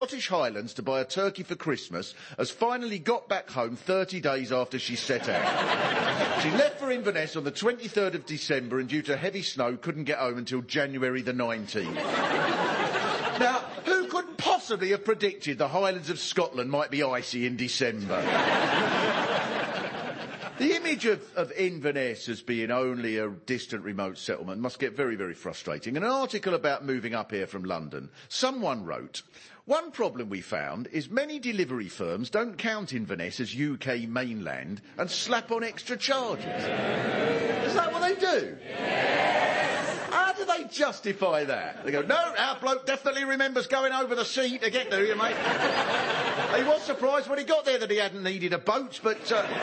Scottish Highlands to buy a turkey for Christmas has finally got back home 30 days after she set out. She left for Inverness on the 23rd of December and due to heavy snow couldn't get home until January the 19th. Now, who could possibly have predicted the Highlands of Scotland might be icy in December? The image of Inverness as being only a distant remote settlement must get very, very frustrating. In an article about moving up here from London, someone wrote, "One problem we found is many delivery firms don't count Inverness as UK mainland and slap on extra charges." Is that what they do? How do they justify that? They go, "No, our bloke definitely remembers going over the sea to get to you, mate." He was surprised when he got there that he hadn't needed a boat, but...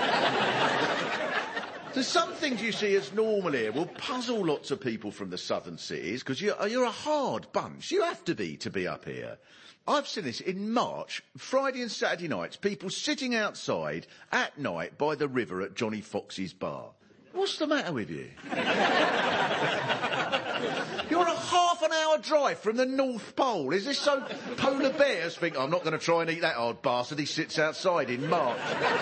So some things you see as normal here will puzzle lots of people from the southern cities, because you're a hard bunch. You have to be up here. I've seen this in March, Friday and Saturday nights, people sitting outside at night by the river at Johnny Fox's bar. What's the matter with you? You're a half an hour drive from the North Pole. Is this so polar bears think, "I'm not going to try and eat that hard bastard, he sits outside in March"?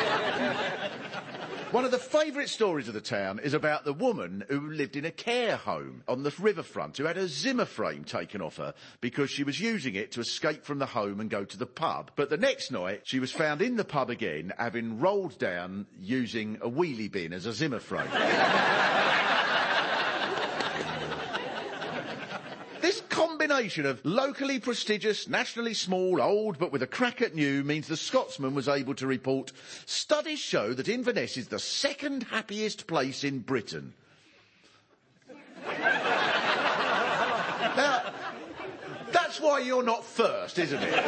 One of the favourite stories of the town is about the woman who lived in a care home on the riverfront, who had her Zimmer frame taken off her because she was using it to escape from the home and go to the pub. But the next night, she was found in the pub again, having rolled down using a wheelie bin as a Zimmer frame. This combination of locally prestigious, nationally small, old, but with a crack at new means the Scotsman was able to report, "Studies show that Inverness is the second happiest place in Britain." Now, that's why you're not first, isn't it?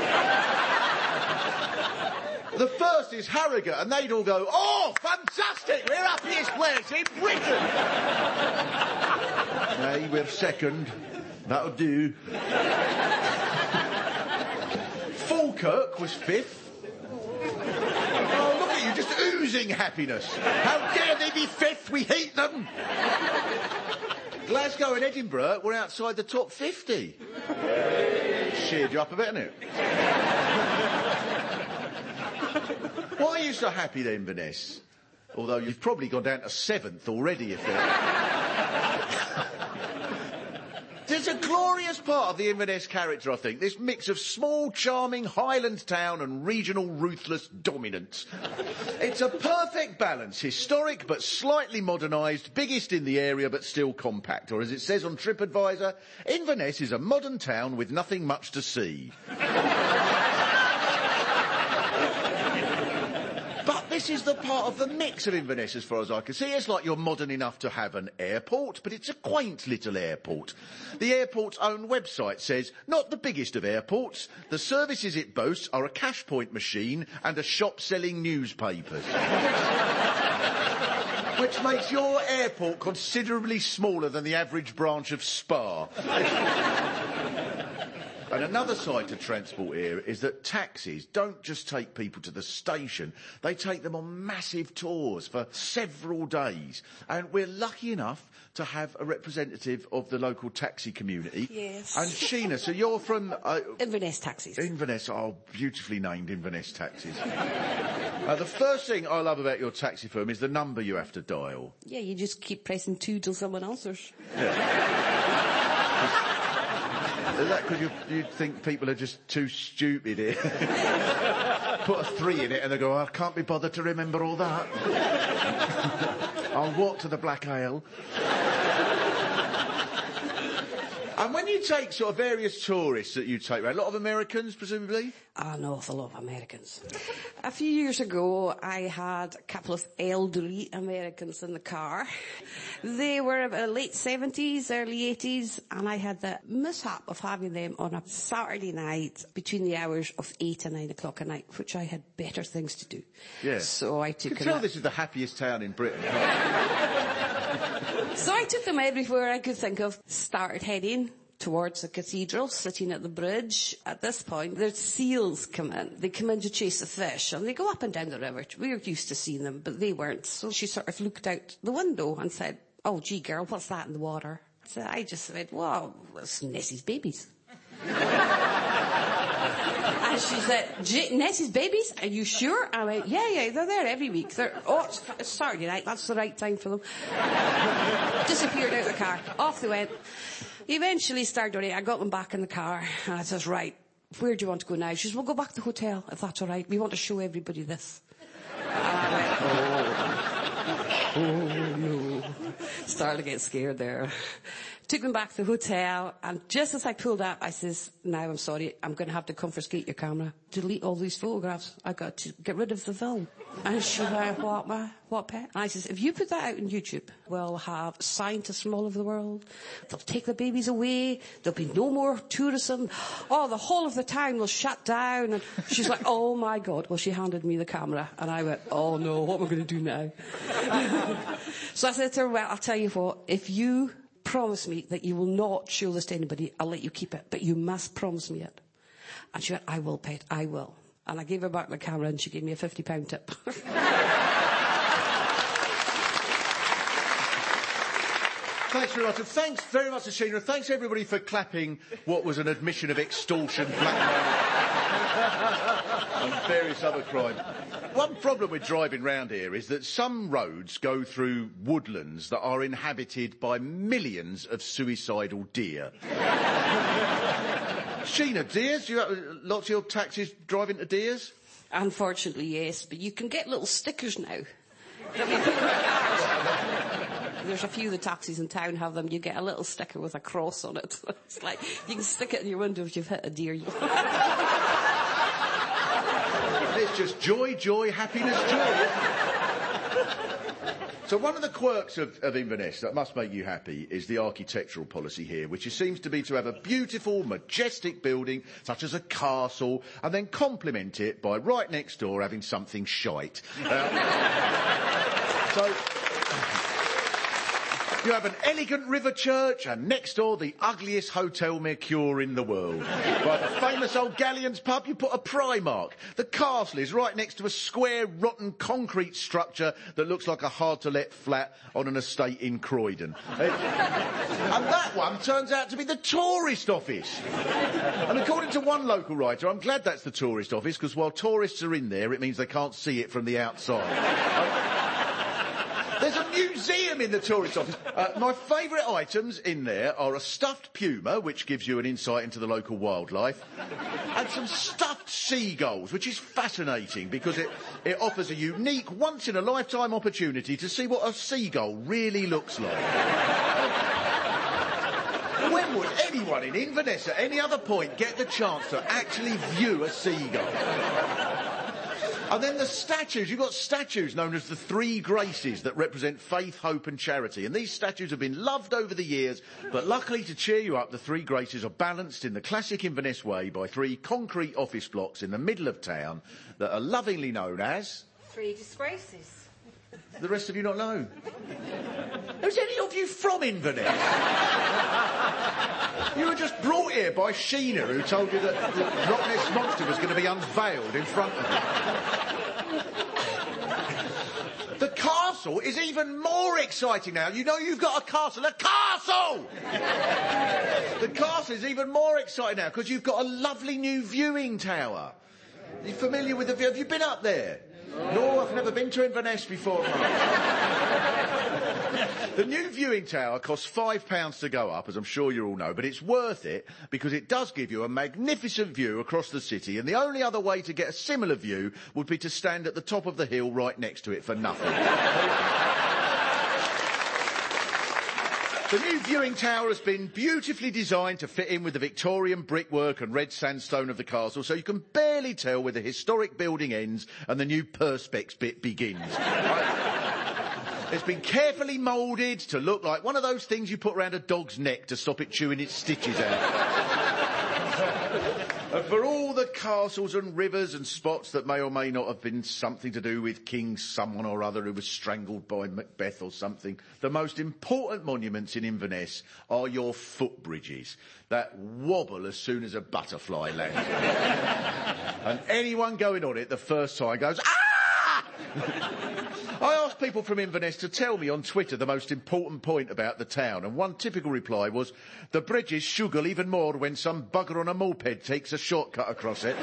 The first is Harrogate, and they'd all go, "Oh, fantastic, we're happiest place in Britain." Nay, we're second. That'll do. Falkirk was fifth. Oh, look at you, just oozing happiness. How dare they be fifth? We hate them. Glasgow and Edinburgh were outside the top 50. Cheered you up a bit, innit? Why are you so happy then, Inverness? Although you've probably gone down to 7th already, if There's a glorious part of the Inverness character, I think. This mix of small, charming Highland town and regional ruthless dominance. It's a perfect balance. Historic but slightly modernised, biggest in the area but still compact. Or as it says on TripAdvisor, Inverness is a modern town with nothing much to see. This is the part of the mix of Inverness as far as I can see. It's like you're modern enough to have an airport, but it's a quaint little airport. The airport's own website says, "Not the biggest of airports. The services it boasts are a cash point machine and a shop selling newspapers." Which makes your airport considerably smaller than the average branch of Spa. And another side to transport here is that taxis don't just take people to the station, they take them on massive tours for several days. And we're lucky enough to have a representative of the local taxi community. Yes. And Sheena, so you're from... Inverness Taxis. Inverness, oh, beautifully named Inverness Taxis. The first thing I love about your taxi firm is the number you have to dial. Yeah, you just keep pressing 2 till someone answers. Yeah. Is that because you think people are just too stupid here? Put a 3 in it and they go, "I can't be bothered to remember all that." I'll walk to the Black Ale. And when you take sort of various tourists that you take around, a lot of Americans, presumably? An awful lot of Americans. A few years ago, I had a couple of elderly Americans in the car. They were late 70s, early 80s, and I had the mishap of having them on a Saturday night between the hours of 8 and 9 o'clock at night, which I had better things to do. Yeah. So I took You can tell this is the happiest town in Britain. So I took them everywhere I could think of, started heading towards the cathedral, sitting at the bridge. At this point, there's seals come in. They come in to chase the fish, and they go up and down the river. We're used to seeing them, but they weren't. So she sort of looked out the window and said, "Oh, gee, girl, what's that in the water?" So I just said, "Well, it's Nessie's babies." And And she said, Nessie's babies, are you sure? I went, yeah, they're there every week. It's Saturday night, that's the right time for them. Disappeared out of the car. Off they went. Eventually started already. I got them back in the car, and I says, right, where do you want to go now? She says, we'll go back to the hotel, if that's all right. We want to show everybody this. And I went, oh no. Started to get scared there. Took them back to the hotel, and just as I pulled up, I says, now I'm sorry, I'm going to have to confiscate your camera. Delete all these photographs. I got to get rid of the film. And she went, what, pet? And I says, if you put that out on YouTube, we'll have scientists from all over the world. They'll take the babies away. There'll be no more tourism. Oh, the whole of the town will shut down. And she's like, oh my God. Well, she handed me the camera, and I went, oh no, what am I going to do now? So I said to her, well, I'll tell you what, if you promise me that you will not show this to anybody, I'll let you keep it, but you must promise me it. And she went, I will, pet, I will. And I gave her back the camera, and she gave me a £50 tip. Thanks very much. And thanks very much to Sheena. Thanks everybody for clapping what was an admission of extortion, blackmail and various other crimes. One problem with driving round here is that some roads go through woodlands that are inhabited by millions of suicidal deer. Sheena, deers? Do you have lots of your taxis driving to deers? Unfortunately, yes, but you can get little stickers now. That we put in the cars. There's a few of the taxis in town have them. You get a little sticker with a cross on it. It's like, you can stick it in your window if you've hit a deer. It's just joy, joy, happiness, joy. So one of the quirks of Inverness that must make you happy is the architectural policy here, which seems to be to have a beautiful, majestic building, such as a castle, and then complement it by right next door having something shite. So you have an elegant river church, and next door the ugliest Hotel Mercure in the world. By the famous old Galleons pub, you put a Primark. The castle is right next to a square, rotten concrete structure that looks like a hard-to-let flat on an estate in Croydon. And that one turns out to be the tourist office. And according to one local writer, I'm glad that's the tourist office, because while tourists are in there, it means they can't see it from the outside. There's a museum in the tourist office. My favourite items in there are a stuffed puma, which gives you an insight into the local wildlife, and some stuffed seagulls, which is fascinating because it offers a unique, once-in-a-lifetime opportunity to see what a seagull really looks like. When would anyone in Inverness at any other point get the chance to actually view a seagull? And then the statues. You've got statues known as the Three Graces that represent faith, hope and charity. And these statues have been loved over the years, but luckily to cheer you up, the Three Graces are balanced in the classic Inverness way by three concrete office blocks in the middle of town that are lovingly known as... Three Disgraces. The rest of you not know? Is any of you from Inverness? You were just brought here by Sheena, who told you that the Loch Ness Monster was going to be unveiled in front of you. The castle is even more exciting now. You know you've got a castle. A castle! The castle is even more exciting now because you've got a lovely new viewing tower. Are you familiar with the view? Have you been up there? No, I've never been to Inverness before. The new viewing tower costs £5 to go up, as I'm sure you all know, but it's worth it because it does give you a magnificent view across the city, and the only other way to get a similar view would be to stand at the top of the hill right next to it for nothing. The new viewing tower has been beautifully designed to fit in with the Victorian brickwork and red sandstone of the castle, so you can barely tell where the historic building ends and the new perspex bit begins. It's been carefully moulded to look like one of those things you put around a dog's neck to stop it chewing its stitches out. And for all the castles and rivers and spots that may or may not have been something to do with King someone or other who was strangled by Macbeth or something, the most important monuments in Inverness are your footbridges that wobble as soon as a butterfly lands. And anyone going on it the first time goes, ah! I asked people from Inverness to tell me on Twitter the most important point about the town, and one typical reply was, the bridges sugar even more when some bugger on a moped takes a shortcut across it.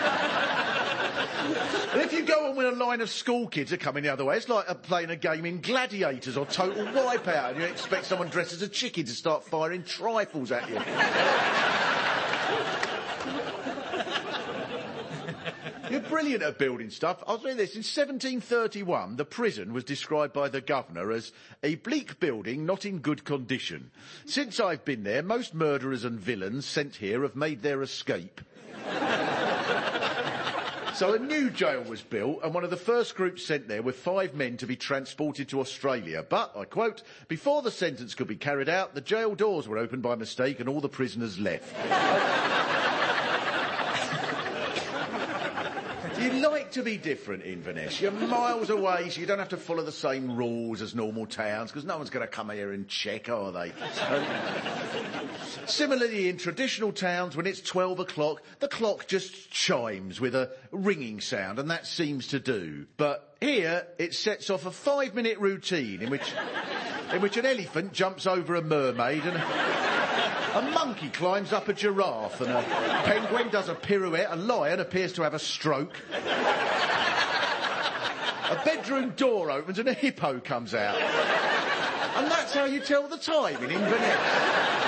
And if you go on when a line of school kids are coming the other way, it's like playing a game in Gladiators or Total Wipeout, and you expect someone dressed as a chicken to start firing trifles at you. You're brilliant at building stuff. I'll tell you this, in 1731, the prison was described by the governor as a bleak building not in good condition. Since I've been there, most murderers and villains sent here have made their escape. So a new jail was built, and one of the first groups sent there were 5 men to be transported to Australia. But, I quote, before the sentence could be carried out, the jail doors were opened by mistake and all the prisoners left. You like to be different, Inverness. You're miles away, so you don't have to follow the same rules as normal towns, because no one's going to come here and check, are they? Similarly, in traditional towns, when it's 12 o'clock, the clock just chimes with a ringing sound, and that seems to do. But here, it sets off a 5-minute routine in which an elephant jumps over a mermaid and a monkey climbs up a giraffe and a penguin does a pirouette, a lion appears to have a stroke, a bedroom door opens and a hippo comes out. And that's how you tell the time in Inverness.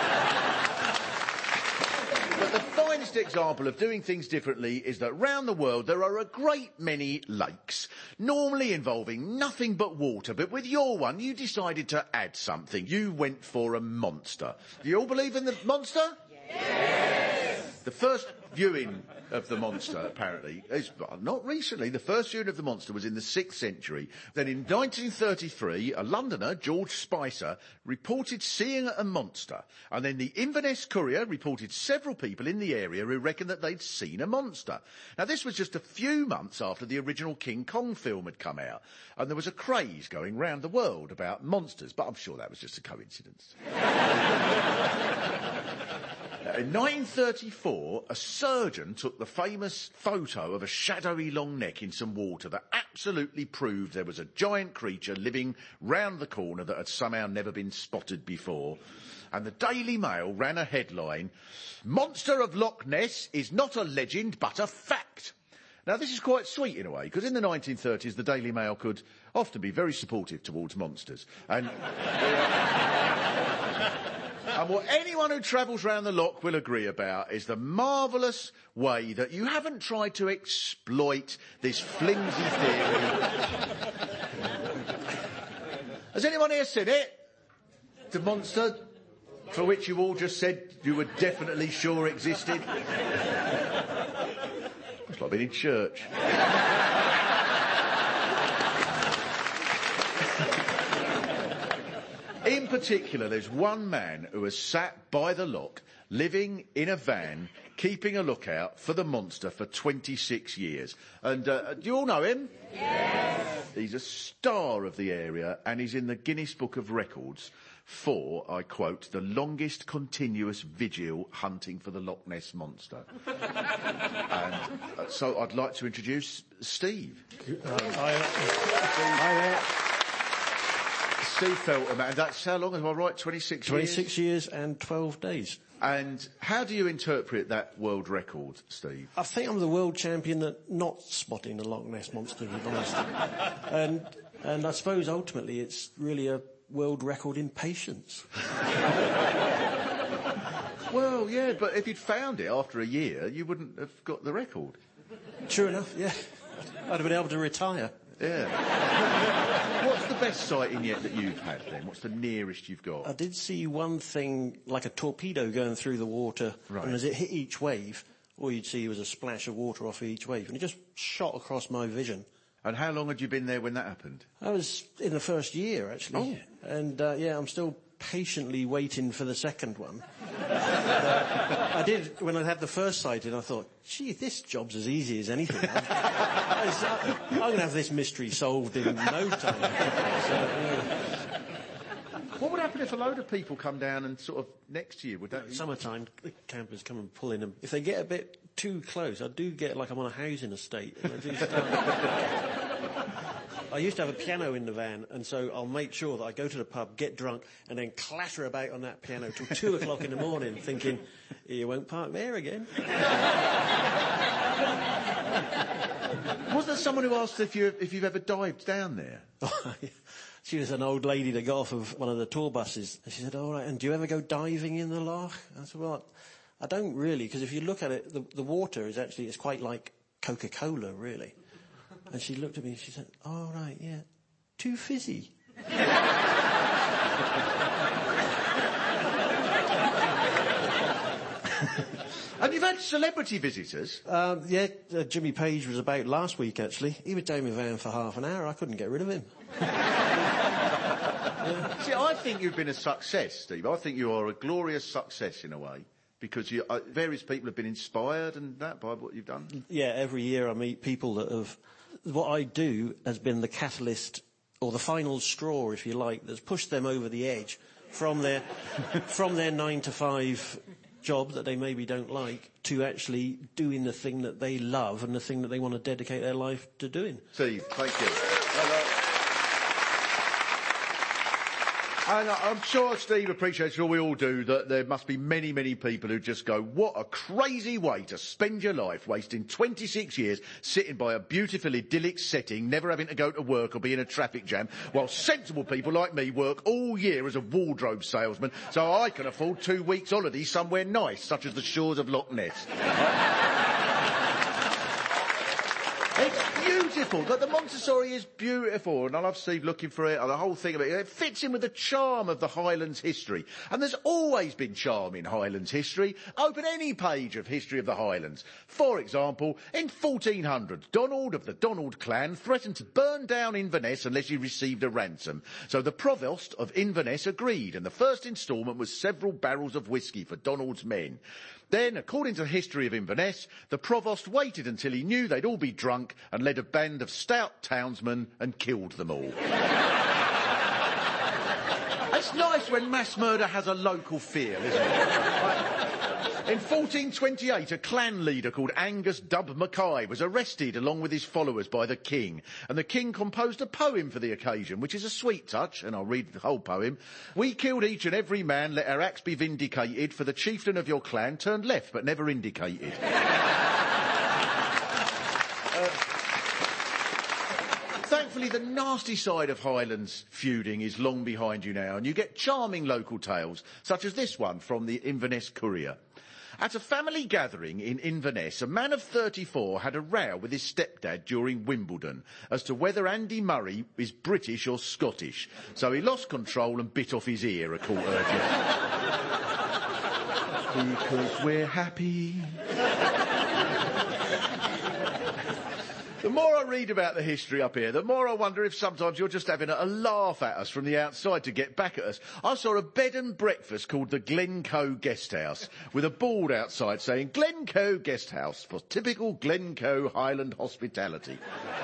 But the finest example of doing things differently is that round the world there are a great many lakes, normally involving nothing but water, but with your one you decided to add something. You went for a monster. Do you all believe in the monster? Yes! The first viewing of the monster, apparently, is not recently. The first viewing of the monster was in the 6th century. Then in 1933, a Londoner, George Spicer, reported seeing a monster. And then the Inverness Courier reported several people in the area who reckoned that they'd seen a monster. Now, this was just a few months after the original King Kong film had come out. And there was a craze going round the world about monsters, but I'm sure that was just a coincidence. In 1934, a surgeon took the famous photo of a shadowy long neck in some water that absolutely proved there was a giant creature living round the corner that had somehow never been spotted before. And the Daily Mail ran a headline, "Monster of Loch Ness is not a legend but a fact." Now, this is quite sweet in a way, because in the 1930s, the Daily Mail could often be very supportive towards monsters. And what anyone who travels round the loch will agree about is the marvellous way that you haven't tried to exploit this flimsy theory. Has anyone here seen it? The monster for which you all just said you were definitely sure existed? It's like being in church. In particular, there's one man who has sat by the loch, living in a van, keeping a lookout for the monster for 26 years. And do you all know him? Yes! He's a star of the area, and he's in the Guinness Book of Records for, I quote, the longest continuous vigil hunting for the Loch Ness Monster. And so I'd like to introduce Steve. Hi there. Steve Feltham, and that's how long, am I right, 26 years? 26 years and 12 days. And how do you interpret that world record, Steve? I think I'm the world champion at not spotting the Loch Ness Monster, to be honest. And I suppose ultimately it's really a world record in patience. Well, yeah, but if you'd found it after a year, you wouldn't have got the record. True enough, yeah. I'd have been able to retire. Yeah. What's the best sighting yet that you've had then? What's the nearest you've got? I did see one thing, like a torpedo going through the water, right. And as it hit each wave, all you'd see was a splash of water off each wave, and it just shot across my vision. And how long had you been there when that happened? I was in the first year, actually. Oh. And, I'm still patiently waiting for the second one. I did, when I had the first sighting, I thought, gee, this job's as easy as anything. I'm going to have this mystery solved in no time. What would happen if a load of people come down and sort of next to you? Would that... Summertime, the campers come and pull in them. If they get a bit too close, I do get like I'm on a housing estate. And I do start... I used to have a piano in the van, and so I'll make sure that I go to the pub, get drunk, and then clatter about on that piano till 2 o'clock in the morning, thinking, you won't park there again. Was there someone who asked if you've ever dived down there? She was an old lady that got off of one of the tour buses. And she said, all right, and do you ever go diving in the loch? I said, well, I don't really, because if you look at it, the water is actually, it's quite like Coca-Cola, really. And she looked at me and she said, oh, right, yeah, too fizzy. And you've had celebrity visitors? Jimmy Page was about last week, actually. He was down my van for half an hour. I couldn't get rid of him. Yeah. See, I think you've been a success, Steve. I think you are a glorious success in a way, because various people have been inspired and that by what you've done. Yeah, every year I meet people that have... What I do has been the catalyst, or the final straw, if you like, that's pushed them over the edge from their 9-to-5 job that they maybe don't like to actually doing the thing that they love and the thing that they want to dedicate their life to doing. Steve, thank you. And I'm sure Steve appreciates, sure we all do, that there must be many, many people who just go, what a crazy way to spend your life, wasting 26 years sitting by a beautiful, idyllic setting, never having to go to work or be in a traffic jam, while sensible people like me work all year as a wardrobe salesman, so I can afford 2 weeks holiday somewhere nice, such as the shores of Loch Ness. It's beautiful. The Montessori is beautiful, and I love Steve looking for it, and the whole thing of it. It fits in with the charm of the Highlands history. And there's always been charm in Highlands history. Open any page of history of the Highlands. For example, in 1400, Donald of the Donald clan threatened to burn down Inverness unless he received a ransom. So the Provost of Inverness agreed, and the first instalment was several barrels of whiskey for Donald's men. Then, according to the history of Inverness, the Provost waited until he knew they'd all be drunk and led a band of stout townsmen and killed them all. It's nice when mass murder has a local feel, isn't it? In 1428, a clan leader called Angus Dub Mackay was arrested along with his followers by the king, and the king composed a poem for the occasion, which is a sweet touch, and I'll read the whole poem. We killed each and every man, let our acts be vindicated, for the chieftain of your clan turned left but never indicated. Thankfully, the nasty side of Highlands feuding is long behind you now, and you get charming local tales, such as this one from the Inverness Courier. At a family gathering in Inverness, a man of 34 had a row with his stepdad during Wimbledon as to whether Andy Murray is British or Scottish. So he lost control and bit off his ear, a court urgent. Because we're happy. The more I read about the history up here, the more I wonder if sometimes you're just having a laugh at us from the outside to get back at us. I saw a bed and breakfast called the Glencoe Guest House, with a board outside saying, Glencoe Guest House, for typical Glencoe Highland hospitality.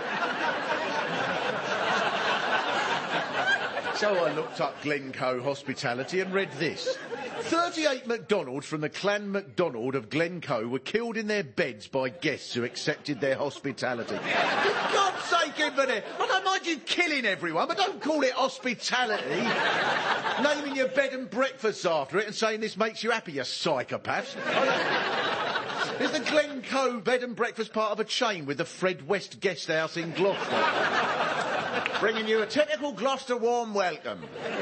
So I looked up Glencoe hospitality and read this. 38 MacDonalds from the clan MacDonald of Glencoe were killed in their beds by guests who accepted their hospitality. For God's sake, Inverness, I don't mind you killing everyone, but don't call it hospitality. Naming your bed and breakfasts after it and saying this makes you happy, you psychopaths. Is the Glencoe bed and breakfast part of a chain with the Fred West Guest House in Gloucester? Bringing you a typical Gloucester warm welcome.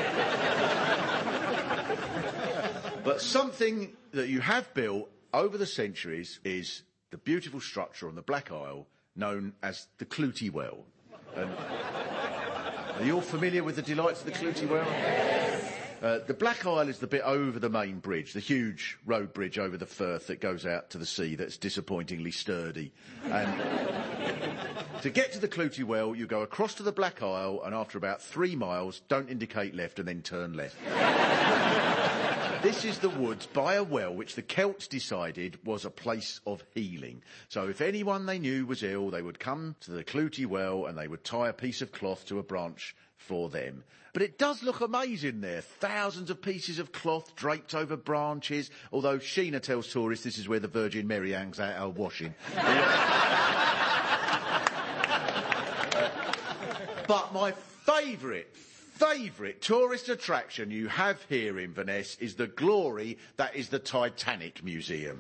But something that you have built over the centuries is the beautiful structure on the Black Isle known as the Clootie Well. And are you all familiar with the delights of the Clootie Well? The Black Isle is the bit over the main bridge, the huge road bridge over the Firth that goes out to the sea that's disappointingly sturdy. And to get to the Clootie Well, you go across to the Black Isle, and after about 3 miles, don't indicate left and then turn left. This is the woods by a well which the Celts decided was a place of healing. So if anyone they knew was ill, they would come to the Clootie Well and they would tie a piece of cloth to a branch for them. But it does look amazing there. Thousands of pieces of cloth draped over branches, although Sheena tells tourists this is where the Virgin Mary hangs out her washing. But my favourite tourist attraction you have here in Inverness is the glory that is the Titanic Museum.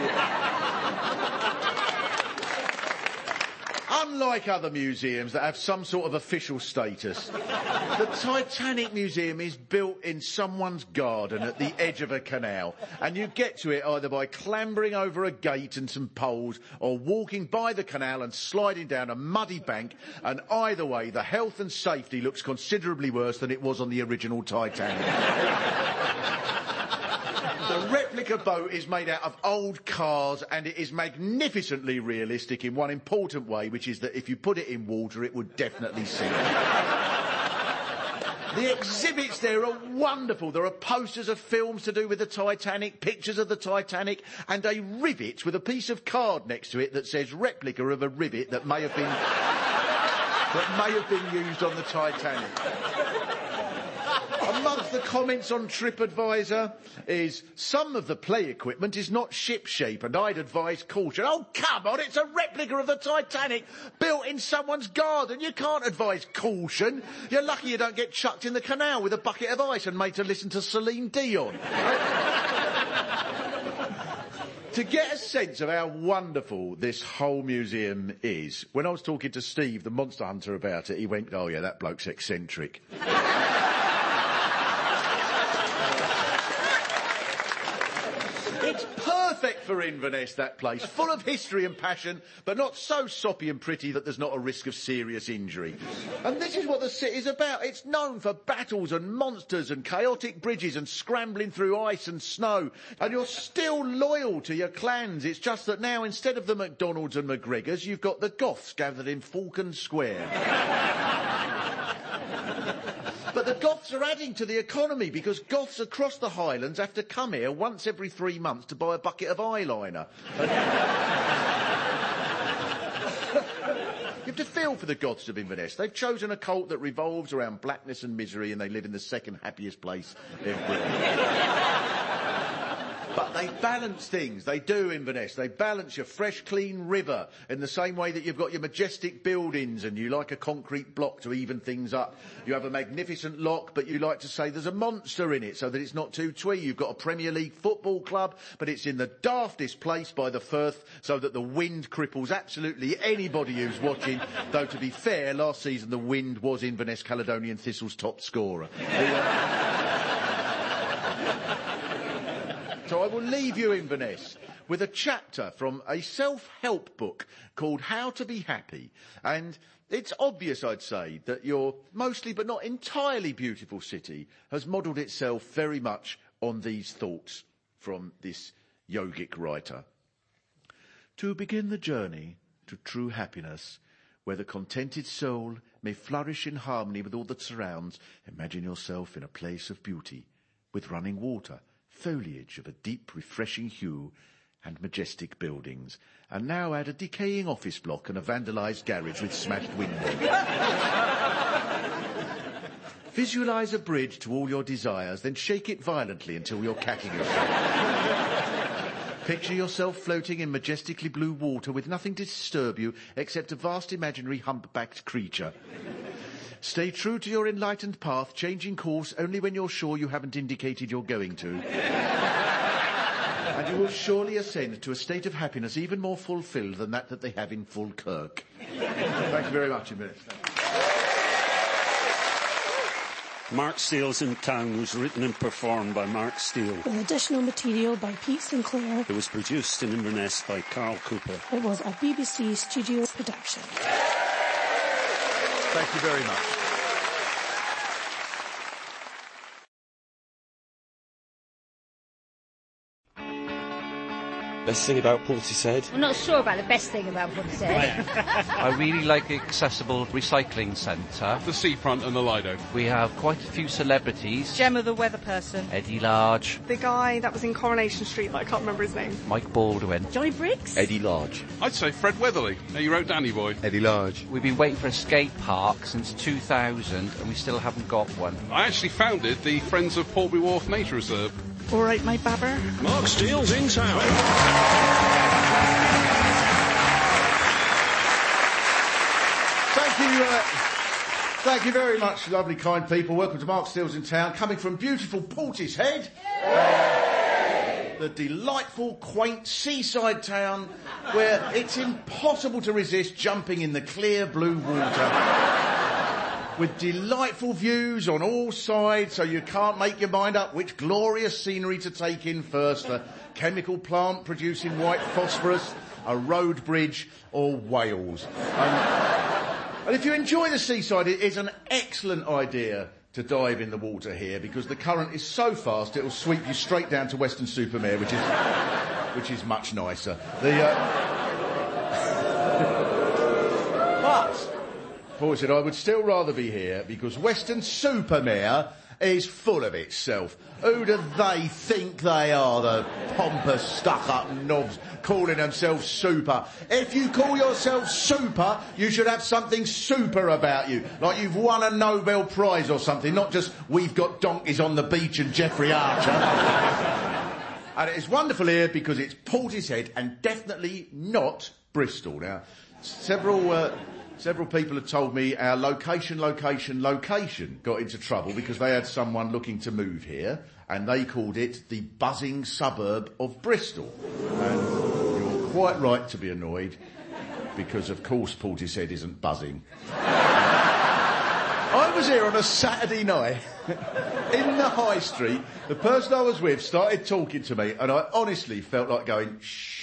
Unlike other museums that have some sort of official status, the Titanic Museum is built in someone's garden at the edge of a canal, and you get to it either by clambering over a gate and some poles or walking by the canal and sliding down a muddy bank, and either way the health and safety looks considerably worse than it was on the original Titanic. The replica boat is made out of old cars, and it is magnificently realistic in one important way, which is that if you put it in water, it would definitely sink. The exhibits there are wonderful. There are posters of films to do with the Titanic, pictures of the Titanic, and a rivet with a piece of card next to it that says replica of a rivet that may have been used on the Titanic. Amongst the comments on TripAdvisor is, some of the play equipment is not ship-shape and I'd advise caution. Oh, come on, it's a replica of the Titanic built in someone's garden. You can't advise caution. You're lucky you don't get chucked in the canal with a bucket of ice and made to listen to Celine Dion. To get a sense of how wonderful this whole museum is, when I was talking to Steve, the monster hunter, about it, he went, oh yeah, that bloke's eccentric. It's perfect for Inverness, that place, full of history and passion, but not so soppy and pretty that there's not a risk of serious injury. And this is what the city's about. It's known for battles and monsters and chaotic bridges and scrambling through ice and snow. And you're still loyal to your clans. It's just that now, instead of the McDonalds and McGregors, you've got the Goths gathered in Falcon Square. But the Goths are adding to the economy, because Goths across the Highlands have to come here once every 3 months to buy a bucket of eyeliner. You have to feel for the Goths of Inverness. They've chosen a cult that revolves around blackness and misery, and they live in the second happiest place in Britain. But they balance things. They do, Inverness. They balance your fresh, clean river in the same way that you've got your majestic buildings and you like a concrete block to even things up. You have a magnificent lock, but you like to say there's a monster in it so that it's not too twee. You've got a Premier League football club, but it's in the daftest place by the Firth so that the wind cripples absolutely anybody who's watching. Though, to be fair, last season the wind was Inverness Caledonian Thistle's top scorer. So I will leave you, Inverness, with a chapter from a self-help book called How to Be Happy. And it's obvious, I'd say, that your mostly but not entirely beautiful city has modelled itself very much on these thoughts from this yogic writer. To begin the journey to true happiness, where the contented soul may flourish in harmony with all that surrounds, imagine yourself in a place of beauty, with running water, foliage of a deep, refreshing hue, and majestic buildings. And now add a decaying office block and a vandalised garage with smashed windows. Visualise a bridge to all your desires, then shake it violently until you're catching yourself. Picture yourself floating in majestically blue water with nothing to disturb you except a vast imaginary humpbacked creature. Stay true to your enlightened path, changing course only when you're sure you haven't indicated you're going to. And you will surely ascend to a state of happiness even more fulfilled than that they have in Falkirk. Thank you very much, Inverness. Mark Steele's in Town was written and performed by Mark Steele. With additional material by Pete Sinclair. It was produced in Inverness by Carl Cooper. It was a BBC studio production. Thank you very much. Best thing about Portishead? I'm not sure about the best thing about Portishead. I really like the accessible recycling centre. The seafront and the Lido. We have quite a few celebrities. Gemma the weather person. Eddie Large. The guy that was in Coronation Street, I can't remember his name. Mike Baldwin. Johnny Briggs. Eddie Large. I'd say Fred Weatherly. Now you wrote Danny Boy. Eddie Large. We've been waiting for a skate park since 2000 and we still haven't got one. I actually founded the Friends of Portby Wharf Nature Reserve. All right, my babber. Mark Steele's in Town. Thank you very much, lovely, kind people. Welcome to Mark Steele's in Town, coming from beautiful Portishead. The delightful, quaint seaside town where it's impossible to resist jumping in the clear blue water. With delightful views on all sides, so you can't make your mind up which glorious scenery to take in first. The chemical plant producing white phosphorus, a road bridge, or whales. And if you enjoy the seaside, it is an excellent idea to dive in the water here because the current is so fast it'll sweep you straight down to Weston-super-Mare, which is much nicer. But Paul said I would still rather be here because Weston-super-Mare is full of itself. Who do they think they are, the pompous, stuck-up knobs calling themselves super? If you call yourself super, you should have something super about you, like you've won a Nobel Prize or something, not just we've got donkeys on the beach and Jeffrey Archer. And it's wonderful here because it's Portishead and definitely not Bristol. Now, Several people have told me our location got into trouble because they had someone looking to move here and they called it the buzzing suburb of Bristol. And you're quite right to be annoyed because, of course, Portishead isn't buzzing. I was here on a Saturday night in the high street. The person I was with started talking to me and I honestly felt like going, shh.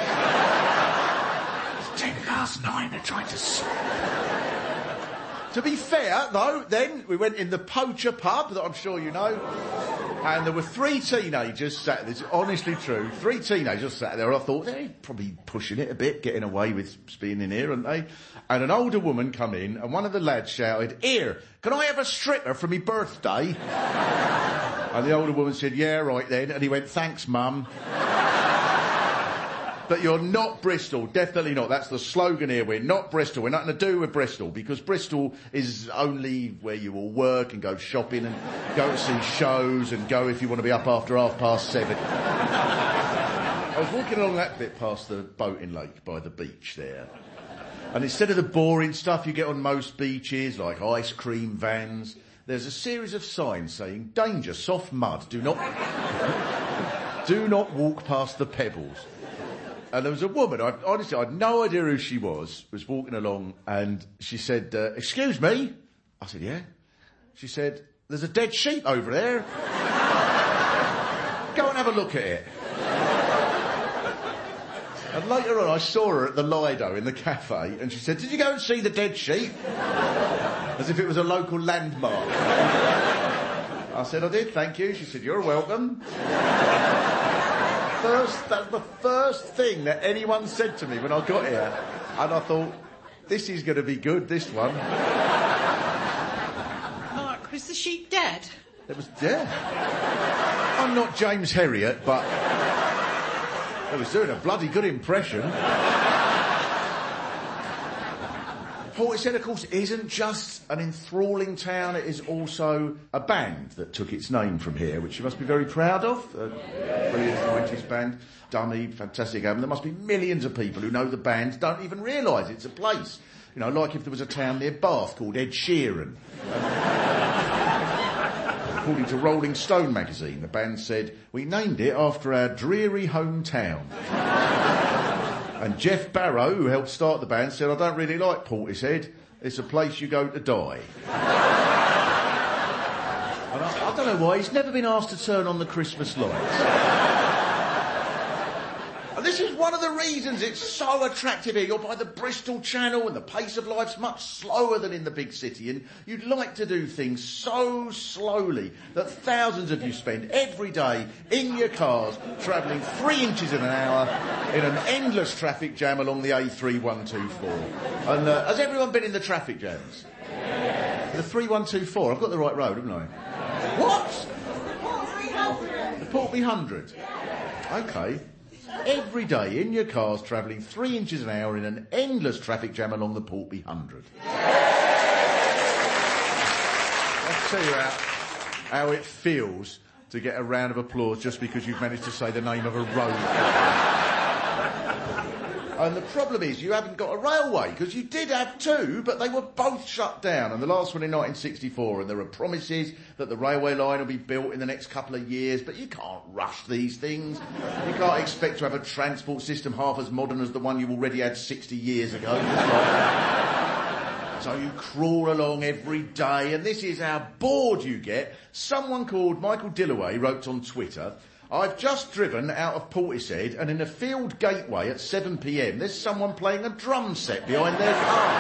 9, they're trying to... To be fair, though, then we went in the Poacher pub, that I'm sure you know, and there were 3 teenagers sat there. It's honestly true. 3 teenagers sat there. I thought, they're probably pushing it a bit, getting away with being in here, aren't they? And an older woman come in, and one of the lads shouted, "Here, can I have a stripper for me birthday?" And the older woman said, "Yeah, right then." And he went, "Thanks, Mum." But you're not Bristol, definitely not. That's the slogan here. We're not Bristol. We're nothing to do with Bristol because Bristol is only where you all work and go shopping and go to see shows and go if you want to be up after 7:30. I was walking along that bit past the boating lake by the beach there. And instead of the boring stuff you get on most beaches, like ice cream vans, there's a series of signs saying, "Danger, soft mud. Do not walk past the pebbles." And there was a woman, honestly, I had no idea who she was walking along, and she said, "Excuse me?" I said, "Yeah." She said, "There's a dead sheep over there. Go and have a look at it." And later on, I saw her at the Lido in the cafe, and she said, "Did you go and see the dead sheep?" As if it was a local landmark. I said, "I did, thank you." She said, "You're welcome." That's the first thing that anyone said to me when I got here. And I thought, this is going to be good, this one. Mark, was the sheep dead? It was dead. I'm not James Herriot, but it was doing a bloody good impression. Portishead, of course, isn't just an enthralling town, it is also a band that took its name from here, which you must be very proud of. A brilliant 90s band, Dummy, fantastic album. There must be millions of people who know the band, don't even realise it's a place. You know, like if there was a town near Bath called Ed Sheeran. According to Rolling Stone magazine, the band said, "We named it after our dreary hometown." And Jeff Barrow, who helped start the band, said, "I don't really like Portishead. It's a place you go to die." And I don't know why, he's never been asked to turn on the Christmas lights. And this is one of the reasons it's so attractive here. You're by the Bristol Channel and the pace of life's much slower than in the big city, and you'd like to do things so slowly that thousands of you spend every day in your cars travelling 3 inches in an hour in an endless traffic jam along the A3124. And has everyone been in the traffic jams? The 3124, I've got the right road, haven't I? What? The Portby 100. OK. Every day in your cars travelling 3 inches an hour in an endless traffic jam along the Portby 100. I'll tell you how it feels to get a round of applause just because you've managed to say the name of a road. And the problem is you haven't got a railway, because you did have two, but they were both shut down. And the last one in 1964, and there are promises that the railway line will be built in the next couple of years, but you can't rush these things. You can't expect to have a transport system half as modern as the one you already had 60 years ago. So you crawl along every day, and this is how bored you get. Someone called Michael Dillaway wrote on Twitter, "I've just driven out of Portishead, and in a field gateway at 7 p.m, there's someone playing a drum set behind their car."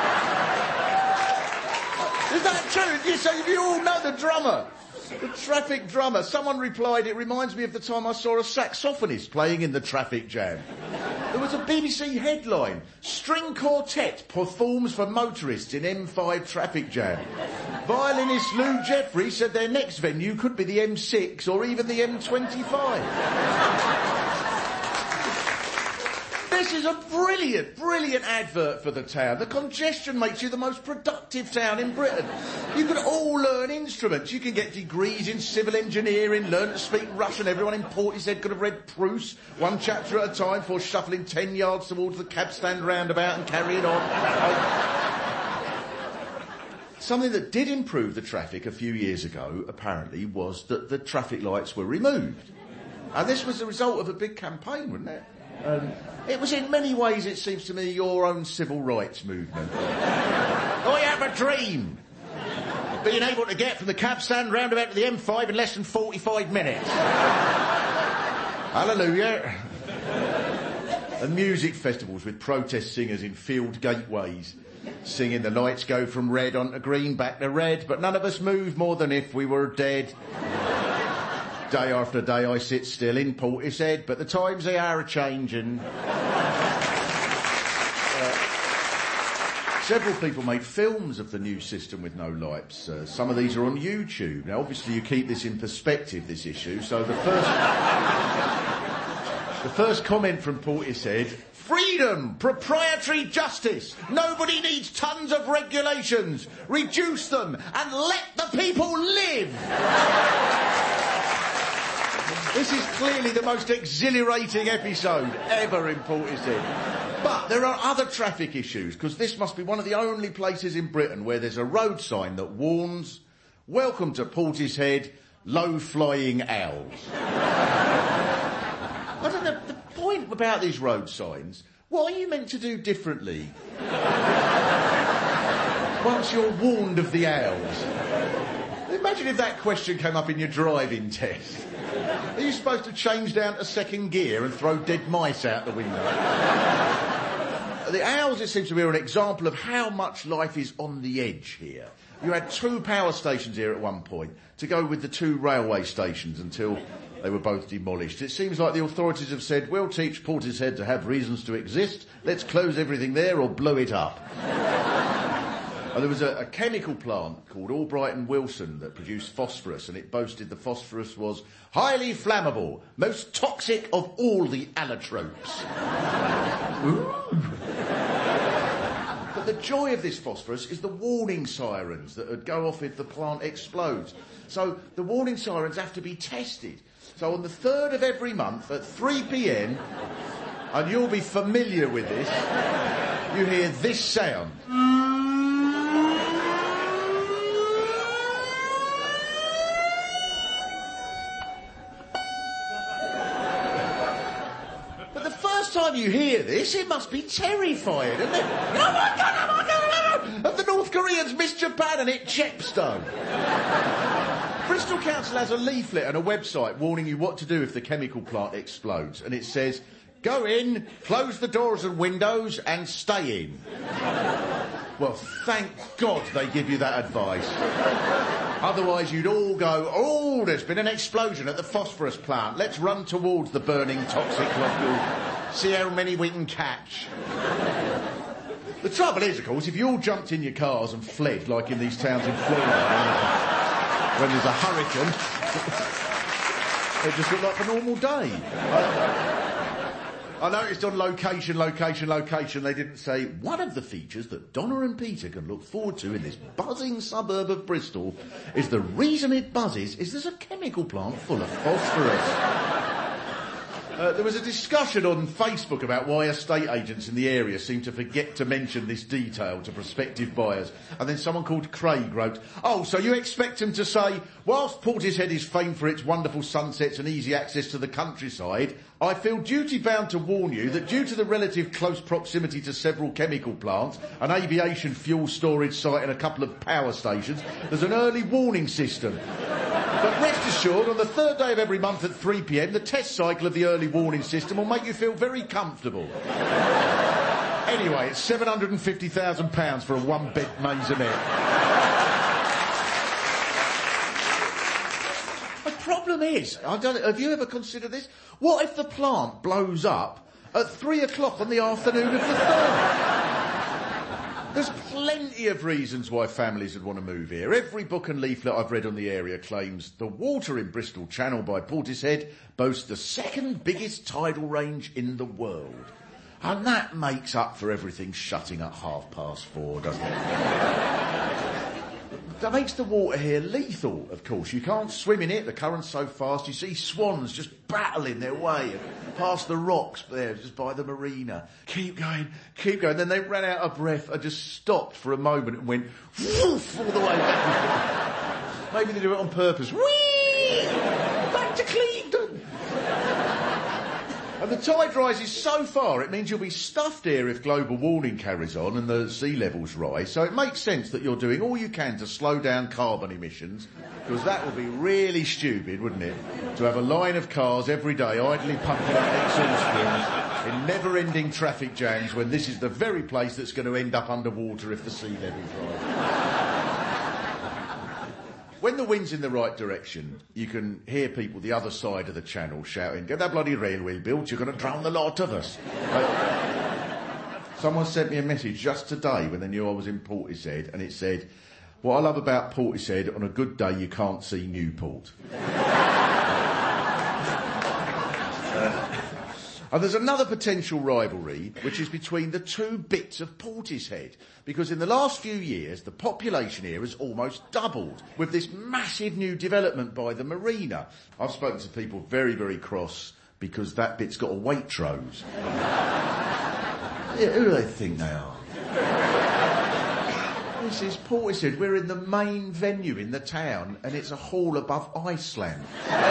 Is that true? You all know the drummer. The traffic drummer. Someone replied, "It reminds me of the time I saw a saxophonist playing in the traffic jam." There was a BBC headline, "String Quartet performs for motorists in M5 traffic jam." Violinist Lou Jeffrey said their next venue could be the M6 or even the M25. This is a brilliant, brilliant advert for the town. The congestion makes you the most productive town in Britain. You can all learn instruments. You can get degrees in civil engineering, learn to speak Russian. Everyone in Portishead could have read Proust, one chapter at a time, before shuffling 10 yards towards the cab stand roundabout and carrying on. Something that did improve the traffic a few years ago, apparently, was that the traffic lights were removed. And this was the result of a big campaign, wasn't it? It was in many ways, it seems to me, your own civil rights movement. I have a dream. Being able to get from the cab stand roundabout to the M5 in less than 45 minutes. Hallelujah. And music festivals with protest singers in field gateways singing "The lights go from red onto green, back to red, but none of us move more than if we were dead." Day after day I sit still in Portishead, but the times they are a-changing. Several people made films of the new system with no lights. Some of these are on YouTube. Now, obviously, you keep this in perspective, this issue. So the first comment from Portishead: "Freedom, proprietary justice. Nobody needs tons of regulations. Reduce them and let the people live." This is clearly the most exhilarating episode ever in Portishead. But there are other traffic issues, because this must be one of the only places in Britain where there's a road sign that warns, "Welcome to Portishead, low-flying owls." I don't know, the point about these road signs, what are you meant to do differently once you're warned of the owls? Imagine if that question came up in your driving test. Are you supposed to change down to second gear and throw dead mice out the window? The owls, it seems to me, are an example of how much life is on the edge here. You had 2 power stations here at one point, to go with the 2 railway stations until they were both demolished. It seems like the authorities have said, "We'll teach Portishead to have reasons to exist. Let's close everything there or blow it up." And there was a chemical plant called Albright and Wilson that produced phosphorus, and it boasted the phosphorus was highly flammable, most toxic of all the allotropes. But the joy of this phosphorus is the warning sirens that would go off if the plant explodes. So the warning sirens have to be tested. So on the 3rd of every month at 3 p.m, and you'll be familiar with this, you hear this sound. Time you hear this, it must be terrifying, isn't it? Oh my God, oh my God, oh my God! Have the North Koreans missed Japan and hit Chepstow? Bristol Council has a leaflet and a website warning you what to do if the chemical plant explodes, and it says, "Go in, close the doors and windows, and stay in." Well, thank God they give you that advice. Otherwise you'd all go, "Oh, there's been an explosion at the phosphorus plant. Let's run towards the burning toxic globule. See how many we can catch." The trouble is, of course, if you all jumped in your cars and fled, like in these towns in Florida, when there's a hurricane, it just looked like a normal day. I noticed on location, they didn't say, "One of the features that Donna and Peter can look forward to in this buzzing suburb of Bristol is the reason it buzzes is there's a chemical plant full of phosphorus." There was a discussion on Facebook about why estate agents in the area seem to forget to mention this detail to prospective buyers. And then someone called Craig wrote, "Oh, so you expect him to say, whilst Portishead is famed for its wonderful sunsets and easy access to the countryside, I feel duty-bound to warn you that due to the relative close proximity to several chemical plants, an aviation fuel storage site and a couple of power stations, there's an early warning system. But rest assured, on the third day of every month at 3 p.m, the test cycle of the early warning system will make you feel very comfortable." Anyway, it's £750,000 for a one-bed maisonette. The problem is, have you ever considered this? What if the plant blows up at 3 o'clock on the afternoon of the 3rd? There's plenty of reasons why families would want to move here. Every book and leaflet I've read on the area claims the water in Bristol Channel by Portishead boasts the second biggest tidal range in the world. And that makes up for everything shutting at 4:30, doesn't it? That makes the water here lethal, of course. You can't swim in it, the current's so fast. You see swans just battling their way past the rocks there, just by the marina. Keep going, keep going. Then they ran out of breath and just stopped for a moment and went woof all the way back. Maybe they do it on purpose. Whee! Back to Clevedon! And the tide rises so far, it means you'll be stuffed here if global warming carries on and the sea levels rise. So it makes sense that you're doing all you can to slow down carbon emissions, because that would be really stupid, wouldn't it? To have a line of cars every day idly pumping out exhaust fumes in never-ending traffic jams when this is the very place that's going to end up underwater if the sea levels rise. When the wind's in the right direction, you can hear people the other side of the channel shouting, "Get that bloody railway built, you're going to drown the lot of us." Someone sent me a message just today when they knew I was in Portishead, and it said, "What I love about Portishead, on a good day you can't see Newport." And there's another potential rivalry, which is between the two bits of Portishead, because in the last few years, the population here has almost doubled with this massive new development by the marina. I've spoken to people very, very cross because that bit's got a Waitrose. Yeah, who do they think they are? This is Portishead. We're in the main venue in the town, and it's a hall above Iceland.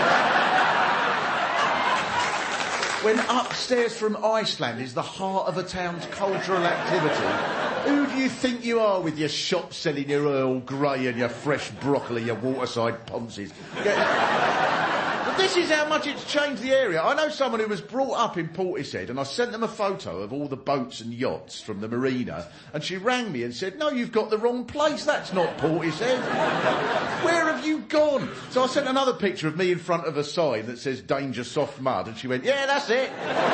When upstairs from Iceland is the heart of a town's cultural activity, who do you think you are with your shop selling your Earl Grey and your fresh broccoli, your waterside ponces? But this is how much it's changed the area. I know someone who was brought up in Portishead, and I sent them a photo of all the boats and yachts from the marina, and she rang me and said, "No, you've got the wrong place. That's not Portishead. Where have you gone?" So I sent another picture of me in front of a sign that says "Danger Soft Mud," and she went, "Yeah, that's it."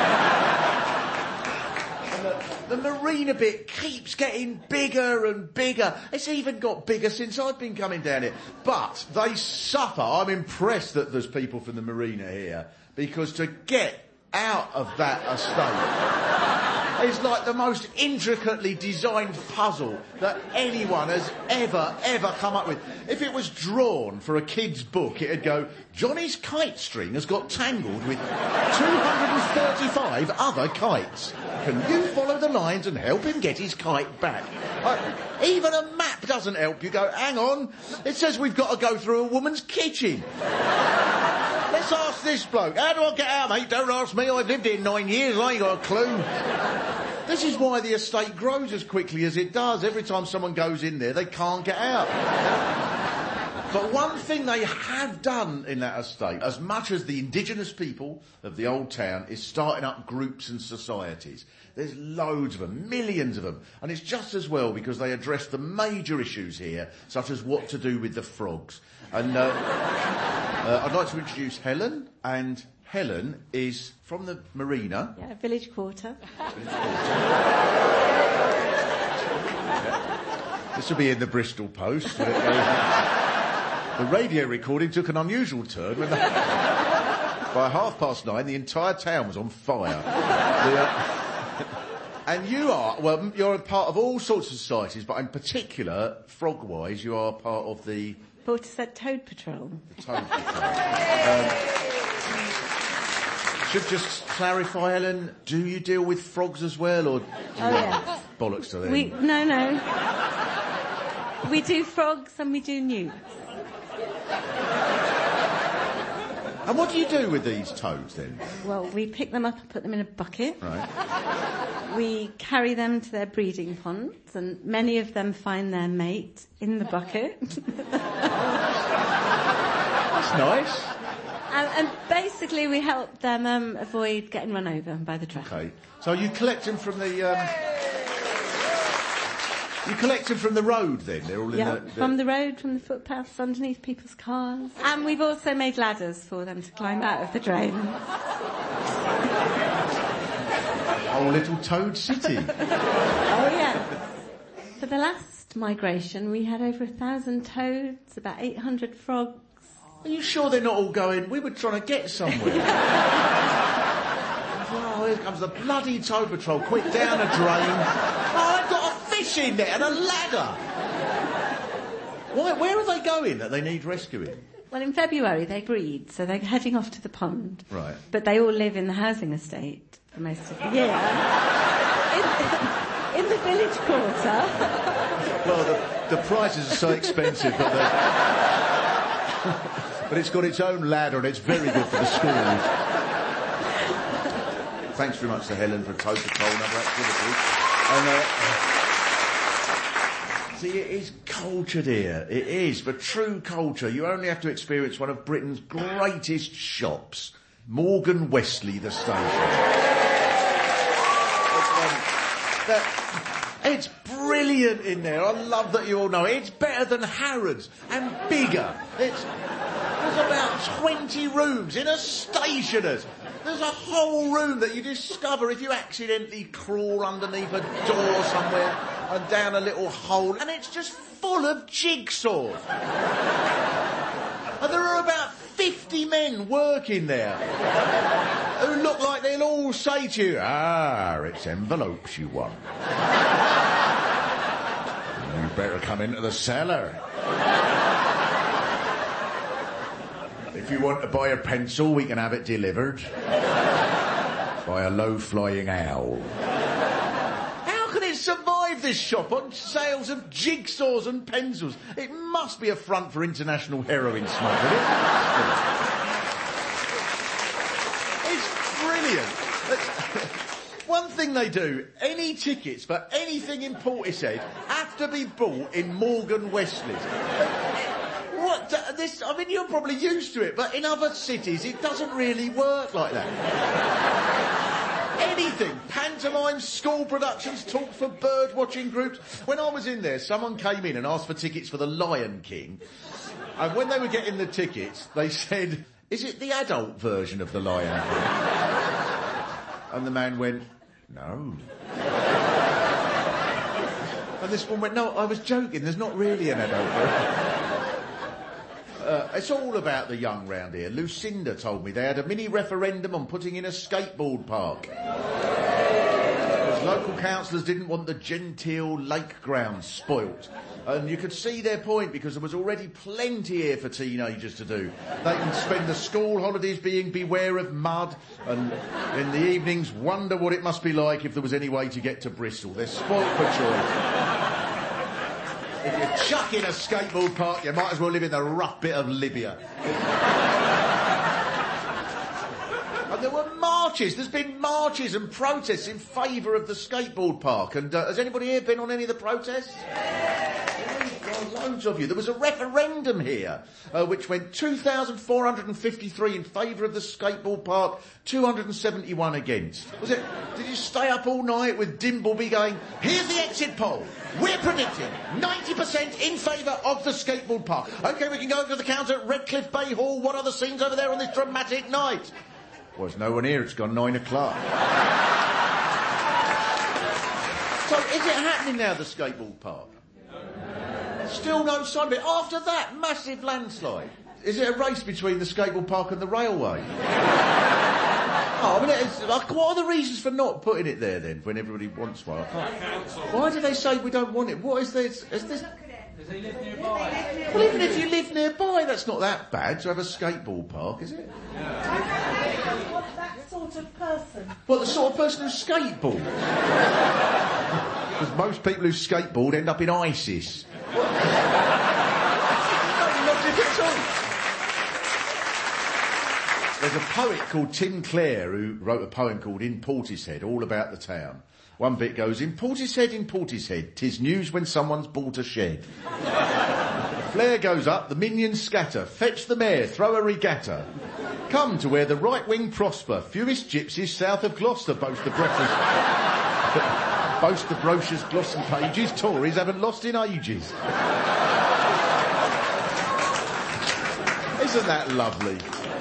The marina bit keeps getting bigger and bigger. It's even got bigger since I've been coming down here. But they suffer. I'm impressed that there's people from the marina here, because to get out of that estate is like the most intricately designed puzzle that anyone has ever come up with. If it was drawn for a kid's book, it'd go, "Johnny's kite string has got tangled with 235 other kites. Can you follow the lines and help him get his kite back?" Even a map doesn't help. You go, "Hang on, it says we've got to go through a woman's kitchen. Let's ask this bloke. How do I get out, mate? Don't ask me. I've lived here 9 years. I ain't got a clue." This is why the estate grows as quickly as it does. Every time someone goes in there, they can't get out. But one thing they have done in that estate, as much as the indigenous people of the old town, is starting up groups and societies. There's loads of them, millions of them. And it's just as well because they address the major issues here, such as what to do with the frogs. And I'd like to introduce Helen, and Helen is from the marina. Yeah, village quarter. This will be in the Bristol Post. The radio recording took an unusual turn when by 9:30 the entire town was on fire. And you're a part of all sorts of societies, but in particular, frog-wise, you are part of the Portishead Toad Patrol. The Toad Patrol. should just clarify, Helen, do you deal with frogs as well, or do you bollocks to them? No. We do frogs and we do newts. And what do you do with these toads, then? Well, we pick them up and put them in a bucket. Right. We carry them to their breeding ponds, and many of them find their mate in the bucket. That's nice. And basically we help them avoid getting run over by the traffic. Okay. So you collect them from the... You collect them from the road, then? They're all in from the road, from the footpaths, underneath people's cars. And we've also made ladders for them to climb out of the drains. Whole little toad city. Oh, yeah. For the last migration, we had over 1,000 toads, about 800 frogs. Are you sure they're not all going, we were trying to get somewhere? Oh, here comes the bloody toad patrol. Quick, down a drain. Oh, I've got a fish in there and a ladder. Where are they going that they need rescuing? Well, in February they breed, so they're heading off to the pond. Right. But they all live in the housing estate for most of the year. in the village quarter. Well, the prices are so expensive, but it's got its own ladder and it's very good for the schools. Thanks very much to Helen for Toad Patrol number activity. And, see, it is cultured here. It is. For true culture, you only have to experience one of Britain's greatest shops. Morgan Wesley, the station. It's brilliant in there. I love that you all know it. It's better than Harrods and bigger. There's about 20 rooms in a stationer's. There's a whole room that you discover if you accidentally crawl underneath a door somewhere and down a little hole, and it's just full of jigsaws. And there are about 50 men working there who look like they'll all say to you, it's envelopes you want. You better come into the cellar. If you want to buy a pencil, we can have it delivered by a low-flying owl. How can it survive, this shop, on sales of jigsaws and pencils? It must be a front for international heroin smuggling. It's brilliant. One thing they do, any tickets for anything in Portishead have to be bought in Morgan Wesley's. I mean, you're probably used to it, but in other cities it doesn't really work like that. Anything. Pantomimes, school productions, talk for bird-watching groups. When I was in there, someone came in and asked for tickets for The Lion King. And when they were getting the tickets, they said, is it the adult version of The Lion King? And the man went, no. And this one went, no, I was joking, there's not really an adult version. It's all about the young round here. Lucinda told me they had a mini referendum on putting in a skateboard park. Because local councillors didn't want the genteel lake grounds spoilt. And you could see their point because there was already plenty here for teenagers to do. They can spend the school holidays being beware of mud and in the evenings wonder what it must be like if there was any way to get to Bristol. They're spoilt for choice. If you chuck in a skateboard park, you might as well live in the rough bit of Libya. And there were marches. There's been marches and protests in favour of the skateboard park. And has anybody here been on any of the protests? Loads of you. There was a referendum here, which went 2,453 in favour of the skateboard park, 271 against. Was it? Did you stay up all night with Dimbleby going, here's the exit poll. We're predicting 90% in favour of the skateboard park. OK, we can go over to the counter at Redcliffe Bay Hall. What are the scenes over there on this dramatic night? Well, there's no one here. It's gone 9 o'clock. So, is it happening now, the skateboard park? Still no sign of it. After that, massive landslide. Is it a race between the skateboard park and the railway? Oh, I mean, what are the reasons for not putting it there then, when everybody wants one? Why do they say we don't want it? What is this? Does he live nearby? Well, even if you live nearby, that's not that bad to have a skateboard park, is it? What's that sort of person? Well, the sort of person who skateboards. Because most people who skateboard end up in ISIS. No logic at all. There's a poet called Tim Clare who wrote a poem called In Portishead, all about the town. One bit goes, in Portishead, 'tis news when someone's bought a shed. The flare goes up, the minions scatter, fetch the mayor, throw a regatta. Come to where the right wing prosper, fewest gypsies south of Gloucester boast the breakfast. Boast the brochure's glossy pages, Tories haven't lost in ages. Isn't that lovely?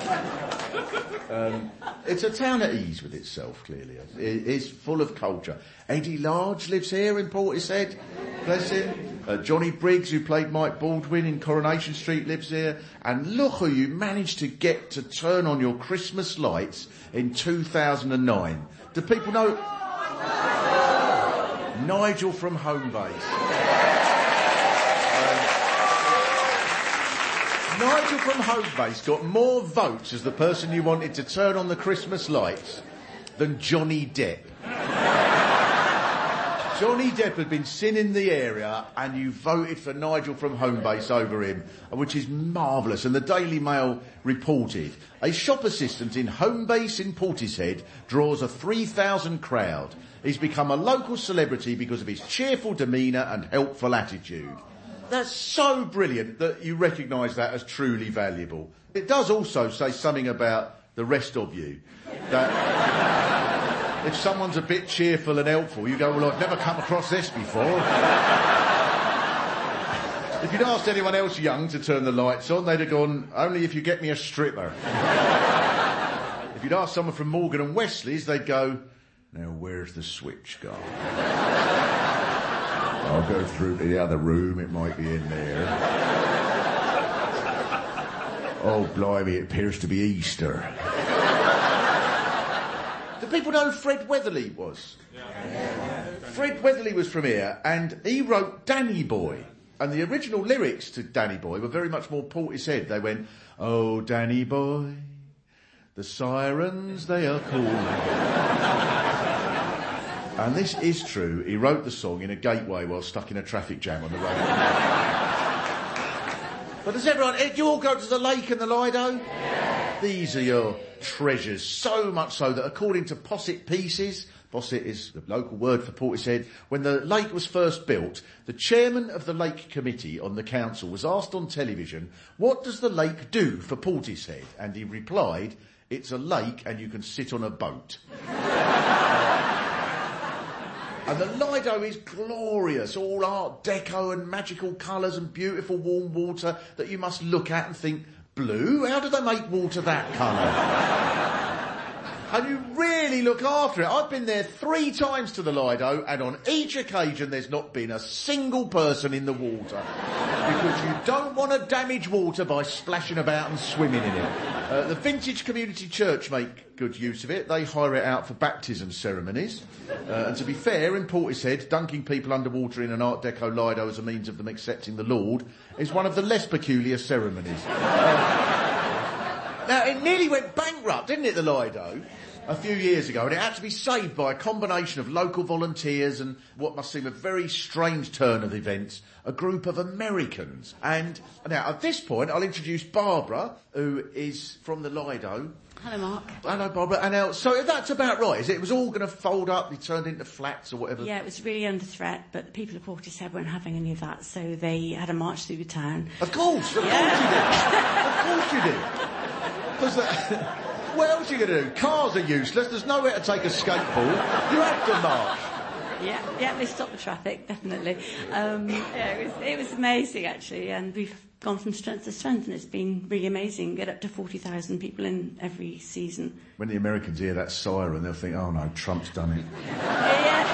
It's a town at ease with itself, clearly. It's full of culture. Eddie Large lives here in Portishead, bless him. Johnny Briggs, who played Mike Baldwin in Coronation Street, lives here. And look who you managed to get to turn on your Christmas lights in 2009. Do people know? Nigel from Homebase. Nigel from Homebase got more votes as the person you wanted to turn on the Christmas lights than Johnny Depp. Johnny Depp had been seen in the area and you voted for Nigel from Homebase over him, which is marvellous. And the Daily Mail reported, a shop assistant in Homebase in Portishead draws a 3,000 crowd. He's become a local celebrity because of his cheerful demeanour and helpful attitude. That's so brilliant that you recognise that as truly valuable. It does also say something about the rest of you. That if someone's a bit cheerful and helpful, you go, well, I've never come across this before. If you'd asked anyone else young to turn the lights on, they'd have gone, only if you get me a stripper. If you'd asked someone from Morgan and Wesley's, they'd go, now where's the switch gone? I'll go through to the other room, it might be in there. Oh, blimey, it appears to be Easter. Do people know who Fred Weatherly was? Yeah. Fred Weatherly was from here, and he wrote Danny Boy. And the original lyrics to Danny Boy were very much more Portishead. They went, oh, Danny Boy, the sirens, they are calling. And this is true. He wrote the song in a gateway while stuck in a traffic jam on the road. But does everyone... Do you all go to the lake and the Lido? Yeah. These are your treasures. So much so that according to Posset Pieces... Posset is the local word for Portishead. When the lake was first built, the chairman of the Lake Committee on the council was asked on television, what does the lake do for Portishead? And he replied, it's a lake and you can sit on a boat. And the Lido is glorious, all Art Deco and magical colours and beautiful warm water that you must look at and think, blue? How do they make water that colour? And you really look after it. I've been there 3 times to the Lido, and on each occasion there's not been a single person in the water. Because you don't want to damage water by splashing about and swimming in it. The Vintage Community Church make good use of it. They hire it out for baptism ceremonies. And to be fair, in Portishead, dunking people underwater in an Art Deco Lido as a means of them accepting the Lord is one of the less peculiar ceremonies. Now, it nearly went bankrupt, didn't it, the Lido? A few years ago, and it had to be saved by a combination of local volunteers and what must seem a very strange turn of events, a group of Americans. And now, at this point, I'll introduce Barbara, who is from the Lido. Hello, Mark. Hello, Barbara. And so that's about right, is it? It was all going to fold up, be turned into flats or whatever? Yeah, it was really under threat, but the people of Portishead weren't having any of that, so they had a march through the town. Of course you did. Of course you did. Because what else are you going to do? Cars are useless. There's nowhere to take a skateboard. You have to march. Yeah, they stopped the traffic, definitely. It was amazing, actually, and we've gone from strength to strength, and it's been really amazing. Get up to 40,000 people in every season. When the Americans hear that siren, they'll think, oh no, Trump's done it. Yeah.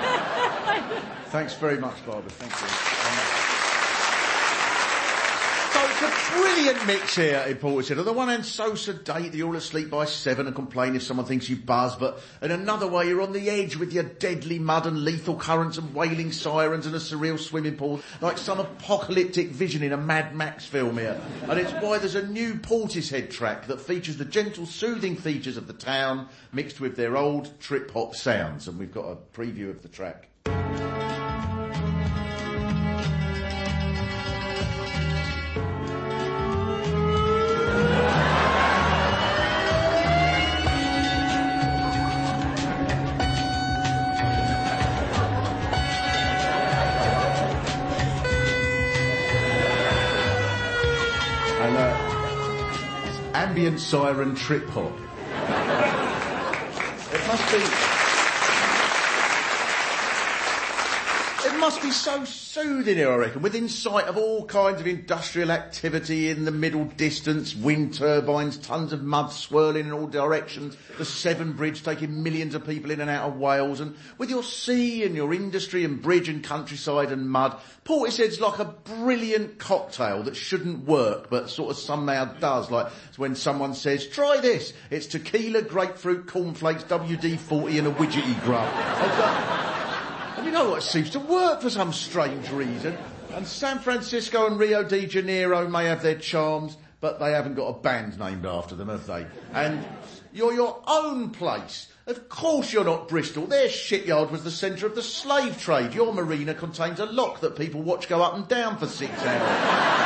Thanks very much, Barbara. Thank you. So it's a brilliant mix here in Portishead. On the one hand, so sedate that you're all asleep by 7 and complain if someone thinks you buzz, but in another way, you're on the edge with your deadly mud and lethal currents and wailing sirens and a surreal swimming pool, like some apocalyptic vision in a Mad Max film here. And it's why there's a new Portishead track that features the gentle, soothing features of the town mixed with their old trip-hop sounds. And we've got a preview of the track. Ambient siren trip hop. It must be so soothing here, I reckon, within sight of all kinds of industrial activity in the middle distance, wind turbines, tons of mud swirling in all directions, the Severn Bridge taking millions of people in and out of Wales, and with your sea and your industry and bridge and countryside and mud, Portishead's like a brilliant cocktail that shouldn't work, but sort of somehow does, like when someone says, try this, it's tequila, grapefruit, cornflakes, WD-40 and a widgety grub. And you know what, it seems to work for some strange reason. And San Francisco and Rio de Janeiro may have their charms, but they haven't got a band named after them, have they? And you're your own place. Of course you're not Bristol. Their shipyard was the centre of the slave trade. Your marina contains a lock that people watch go up and down for 6 hours.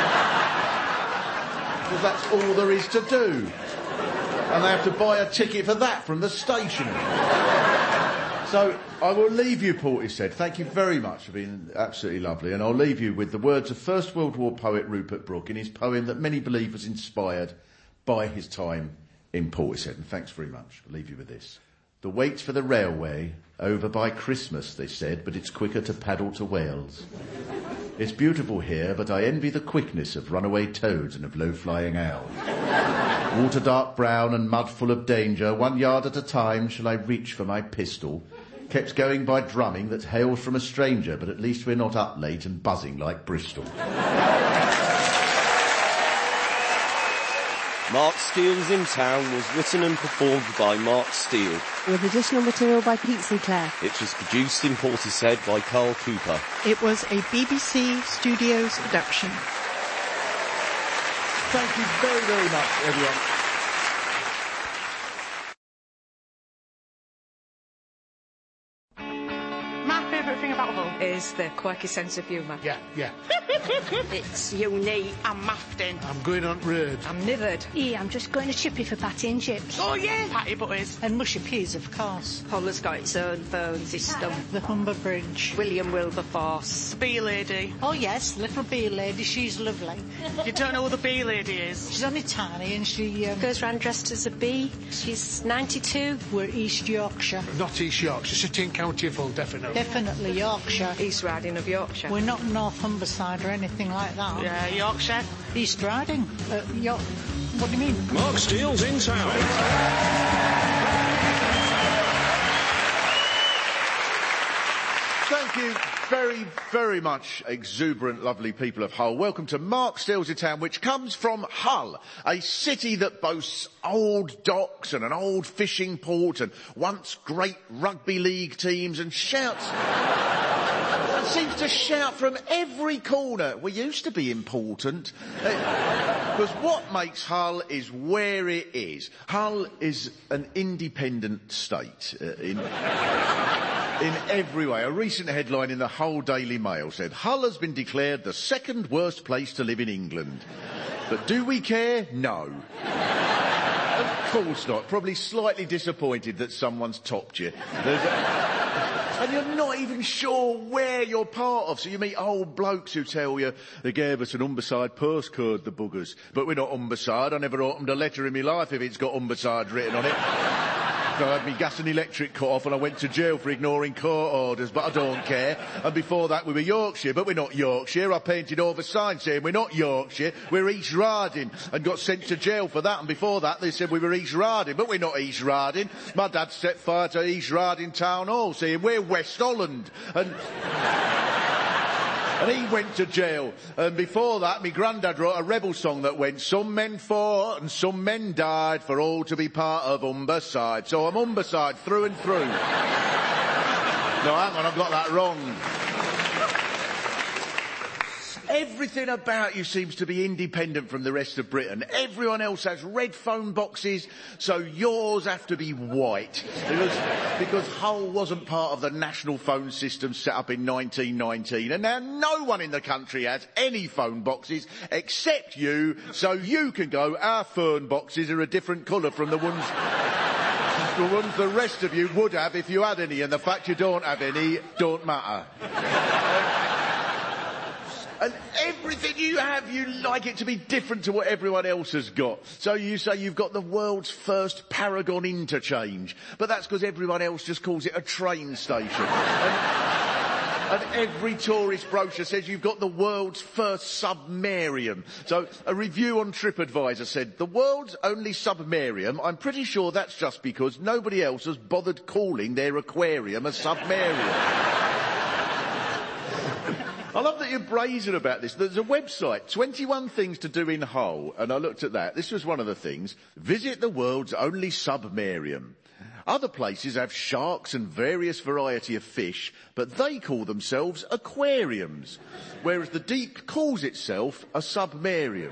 Because that's all there is to do. And they have to buy a ticket for that from the station. So, I will leave you, Portishead. Thank you very much for being absolutely lovely. And I'll leave you with the words of First World War poet Rupert Brooke in his poem that many believe was inspired by his time in Portishead. And thanks very much. I'll leave you with this. The wait for the railway, over by Christmas, they said, but it's quicker to paddle to Wales. It's beautiful here, but I envy the quickness of runaway toads and of low-flying owls. Water dark brown and mud full of danger, 1 yard at a time shall I reach for my pistol. Kept going by drumming that hails from a stranger, but at least we're not up late and buzzing like Bristol. Mark Steele's In Town was written and performed by Mark Steele. With additional material by Pete Sinclair. It was produced in Portishead by Carl Cooper. It was a BBC Studios production. Thank you very, very much, everyone. Is their quirky sense of humour. Yeah. It's unique. I'm Maftin. I'm going on road. I'm Nithered. Yeah, I'm just going to Chippy for patty and chips. Oh yeah, patty butters. And mushy peas, of course. Hull's got its own phone system. The Humber Bridge. William Wilberforce. Bee lady. Oh yes, little bee lady, she's lovely. You don't know who the bee lady is? She's only tiny and she goes round dressed as a bee. She's 92. We're East Yorkshire. Not East Yorkshire, Sutton County full, definitely. Definitely Yorkshire. East Riding of Yorkshire. We're not North Humberside or anything like that. Yeah, Yorkshire. East Riding. What do you mean? Mark Steele's In Town. Thank you very, very much, exuberant, lovely people of Hull. Welcome to Mark Steele's In Town, which comes from Hull, a city that boasts old docks and an old fishing port and once great rugby league teams and shouts... seems to shout from every corner, we used to be important. Because what makes Hull is where it is. Hull is an independent state in every way. A recent headline in the Hull Daily Mail said, Hull has been declared the second worst place to live in England. But do we care? No. Of course not. Probably slightly disappointed that someone's topped you. And you're not even sure where you're part of. So you meet old blokes who tell you they gave us an Humberside postcode, the buggers. But we're not Humberside. I never opened a letter in my life if it's got Humberside written on it. So I had my gas and electric cut off and I went to jail for ignoring court orders, but I don't care. And before that we were Yorkshire, but we're not Yorkshire. I painted over signs saying we're not Yorkshire, we're East Riding, and got sent to jail for that. And before that they said we were East Riding, but we're not East Riding. My dad set fire to East Riding Town Hall saying we're West Holland. And... And he went to jail. And before that, my granddad wrote a rebel song that went, some men fought and some men died for all to be part of Humberside. So I'm Humberside through and through. No, hang on, I've got that wrong. Everything about you seems to be independent from the rest of Britain. Everyone else has red phone boxes, so yours have to be white. Because Hull wasn't part of the national phone system set up in 1919, and now no one in the country has any phone boxes except you, so you can go, our phone boxes are a different colour from the ones the rest of you would have if you had any, and the fact you don't have any don't matter. And everything you have, you like it to be different to what everyone else has got. So you say you've got the world's first Paragon interchange, but that's because everyone else just calls it a train station. And every tourist brochure says you've got the world's first submarium. So a review on TripAdvisor said, the world's only submarium, I'm pretty sure that's just because nobody else has bothered calling their aquarium a submarium. I love that you're brazen about this. There's a website, 21 things to do in Hull, and I looked at that. This was one of the things. Visit the world's only submarium. Other places have sharks and various variety of fish, but they call themselves aquariums, whereas the deep calls itself a submarium.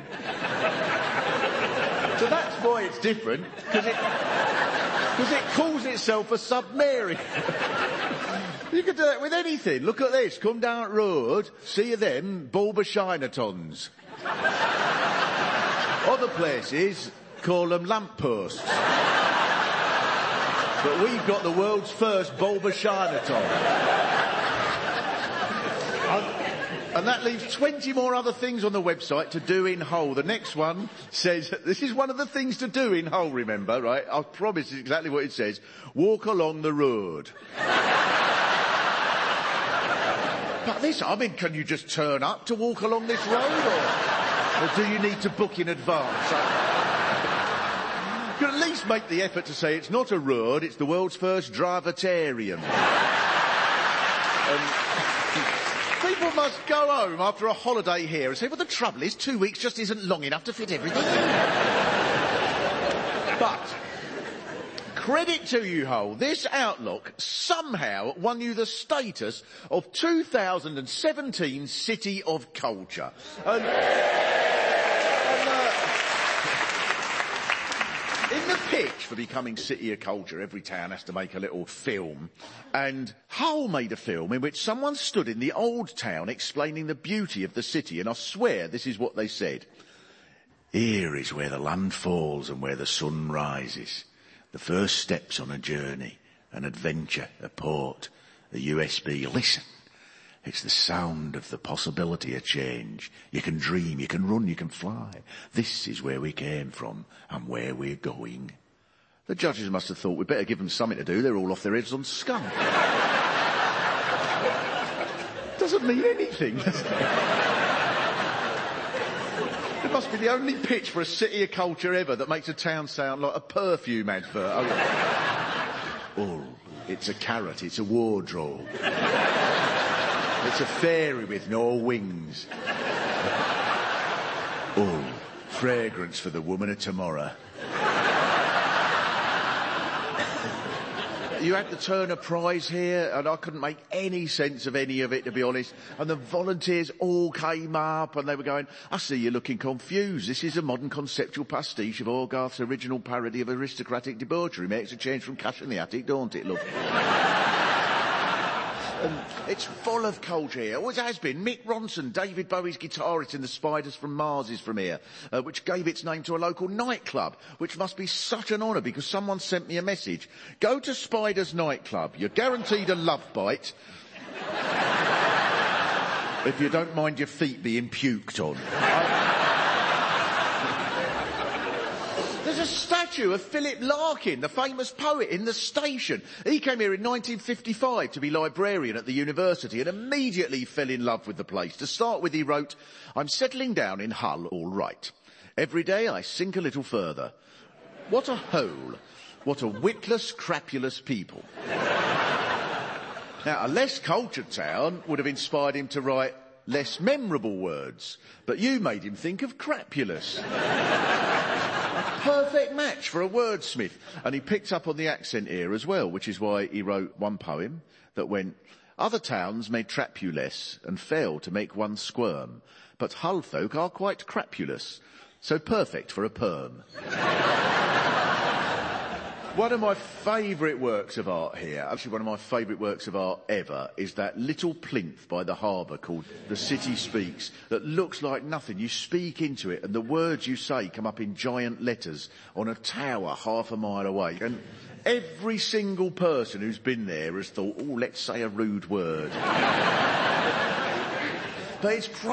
So that's why it's different, because it calls itself a submarium. You could do that with anything. Look at this. Come down the road, see them Bulba Shinatons. Other places call them lampposts. But we've got the world's first Bulba Shinaton. And that leaves 20 more other things on the website to do in Hull. The next one says, this is one of the things to do in Hull, remember, right? I promise it's exactly what it says. Walk along the road. But this, I mean, can you just turn up to walk along this road, or do you need to book in advance? You can at least make the effort to say it's not a road, it's the world's first drivatarium. People must go home after a holiday here and say, well, the trouble is 2 weeks just isn't long enough to fit everything in. But credit to you, Hull. This Outlook somehow won you the status of 2017 City of Culture. In the pitch for becoming City of Culture, every town has to make a little film. And Hull made a film in which someone stood in the old town explaining the beauty of the city. And I swear this is what they said. Here is where the land falls and where the sun rises. The first steps on a journey, an adventure, a port, a USB. Listen, it's the sound of the possibility of change. You can dream, you can run, you can fly. This is where we came from and where we're going. The judges must have thought we'd better give them something to do. They're all off their heads on skunk. Doesn't mean anything, does it? It must be the only pitch for a City of Culture ever that makes a town sound like a perfume advert. Oh, it's a carrot, it's a wardrobe. It's a fairy with no wings. Oh, fragrance for the woman of tomorrow. You had the Turner Prize here, and I couldn't make any sense of any of it, to be honest. And the volunteers all came up, and they were going, I see you're looking confused. This is a modern conceptual pastiche of Hogarth's original parody of aristocratic debauchery. Makes a change from Cash in the Attic, don't it, love? It's full of culture here. Always has been. Mick Ronson, David Bowie's guitarist in The Spiders from Mars, is from here, which gave its name to a local nightclub, which must be such an honour because someone sent me a message. Go to Spiders nightclub. You're guaranteed a love bite. If you don't mind your feet being puked on. There's a statue of Philip Larkin, the famous poet, in the station. He came here in 1955 to be librarian at the university and immediately fell in love with the place. To start with, he wrote, I'm settling down in Hull, all right. Every day I sink a little further. What a hole. What a witless, crapulous people. Now, a less cultured town would have inspired him to write, less memorable words. But you made him think of crapulous. A perfect match for a wordsmith. And he picked up on the accent here as well, which is why he wrote one poem that went, "Other towns may trap you less and fail to make one squirm, but Hull folk are quite crapulous, so perfect for a perm." One of my favourite works of art here, actually one of my favourite works of art ever, is that little plinth by the harbour called The City Speaks that looks like nothing. You speak into it and the words you say come up in giant letters on a tower half a mile away. And every single person who's been there has thought, oh, let's say a rude word. But it's